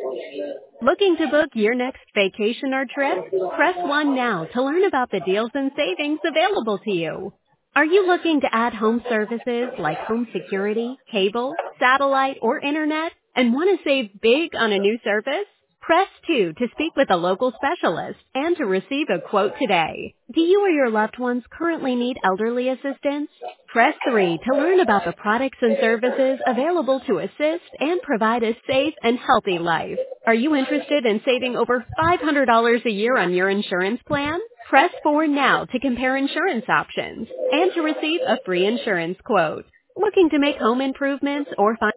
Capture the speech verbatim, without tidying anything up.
Looking to book your next vacation or trip? Press one now to learn about the deals and savings available to you. Are you looking to add home services like home security, cable, satellite, or internet and want to save big on a new service? Press two to speak with a local specialist and to receive a quote today. Do you or your loved ones currently need elderly assistance? Press three to learn about the products and services available to assist and provide a safe and healthy life. Are you interested in saving over five hundred dollars a year on your insurance plan? Press four now to compare insurance options and to receive a free insurance quote. Looking to make home improvements or find